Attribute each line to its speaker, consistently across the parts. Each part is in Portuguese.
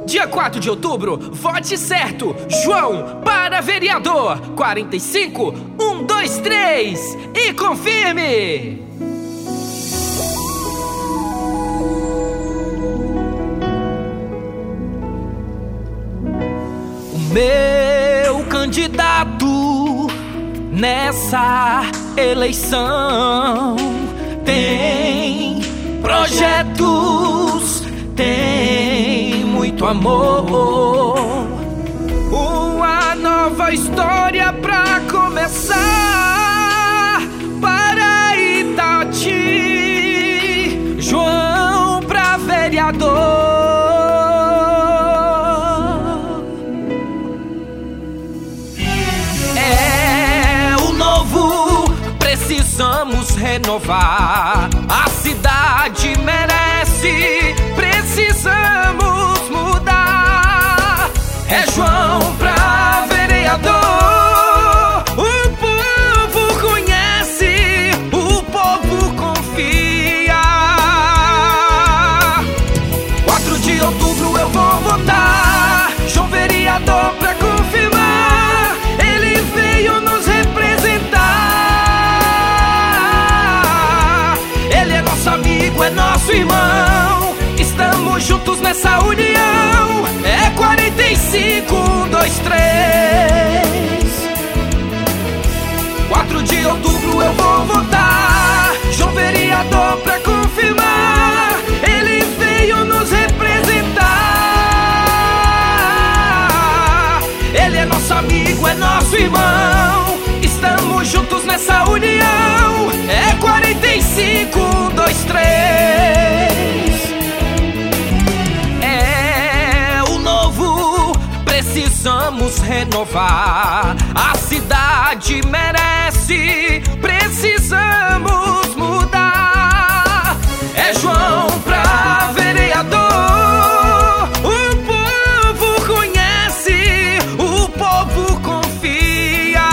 Speaker 1: Dia 4 de outubro, vote certo! João para vereador! 45 123 e confirme! O meu candidato nessa eleição tem projetos, tem muito amor, uma nova história pra começar para Itati. João pra vereador. É o novo, precisamos renovar. A cidade merece, precisamos mudar. É João pra vereador. O povo conhece, o povo confia. 4 de outubro eu vou votar João vereador pra confirmar. Ele veio nos representar. Ele é nosso amigo, é nosso irmão. Estamos juntos nessa união. É 45 123. 4 de outubro eu vou votar João vereador pra confirmar. Ele veio nos representar. Ele é nosso amigo, é nosso irmão. Estamos juntos nessa união. É 45 123. Precisamos renovar. A cidade merece, precisamos mudar. É João pra vereador. O povo conhece, o povo confia.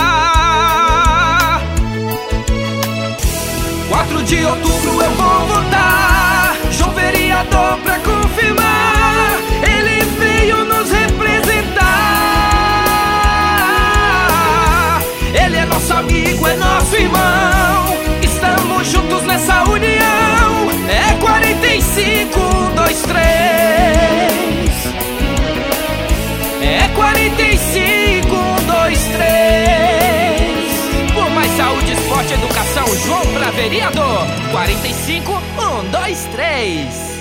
Speaker 1: 4 de outubro eu vou votar João vereador pra confirmar. Ele veio nos representar. Ele é nosso amigo, é nosso irmão. Estamos juntos nessa união. É 45 123. É 45 123. Por mais saúde, esporte e educação, João pra vereador. 45 123.